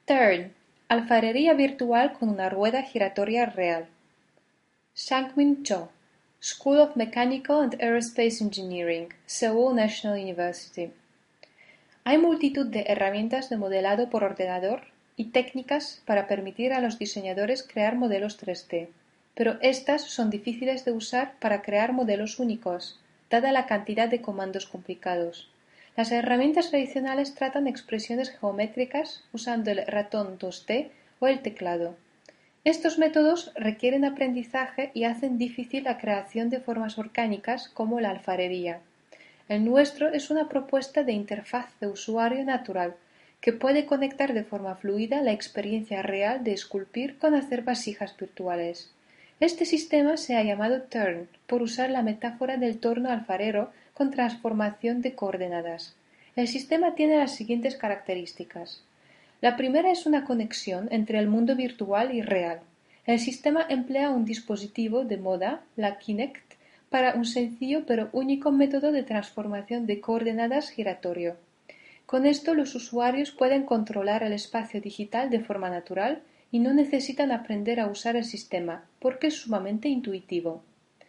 Turn: alfarería virtual con una rueda giratoria real. Sang-Min Cho, School of Mechanical and Aerospace Engineering, Seoul National University. Hay multitud de herramientas de modelado por ordenador y técnicas para permitir a los diseñadores crear modelos 3D, pero estas son difíciles de usar para crear modelos únicos, dada la cantidad de comandos complicados. Las herramientas tradicionales tratan expresiones geométricas usando el ratón 2D o el teclado. Estos métodos requieren aprendizaje y hacen difícil la creación de formas orgánicas como la alfarería. El nuestro es una propuesta de interfaz de usuario natural, que puede conectar de forma fluida la experiencia real de esculpir con hacer vasijas virtuales. Este sistema se ha llamado Turn, por usar la metáfora del torno alfarero con transformación de coordenadas. El sistema tiene las siguientes características. La primera es una conexión entre el mundo virtual y real. El sistema emplea un dispositivo de moda, la Kinect, para un sencillo pero único método de transformación de coordenadas giratorio. Con esto los usuarios pueden controlar el espacio digital de forma natural y no necesitan aprender a usar el sistema, porque es sumamente intuitivo.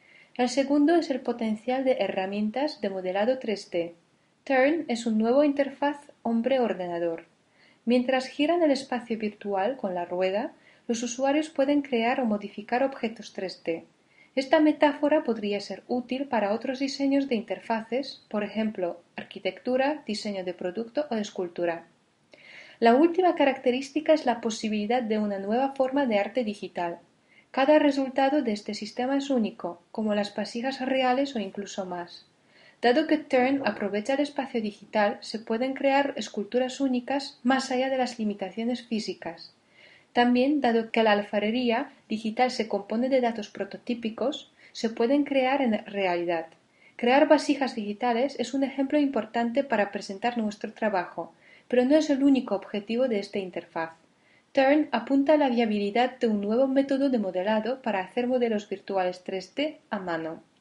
El segundo es el potencial de herramientas de modelado 3D. Turn es un nuevo interfaz hombre-ordenador. Mientras giran el espacio virtual con la rueda, los usuarios pueden crear o modificar objetos 3D. Esta metáfora podría ser útil para otros diseños de interfaces, por ejemplo, arquitectura, diseño de producto o escultura. La última característica es la posibilidad de una nueva forma de arte digital. Cada resultado de este sistema es único, como las vasijas reales o incluso más. Dado que Turn aprovecha el espacio digital, se pueden crear esculturas únicas más allá de las limitaciones físicas. También, dado que la alfarería digital se compone de datos prototípicos, se pueden crear en realidad. Crear vasijas digitales es un ejemplo importante para presentar nuestro trabajo, pero no es el único objetivo de esta interfaz. Turn apunta a la viabilidad de un nuevo método de modelado para hacer modelos virtuales 3D a mano.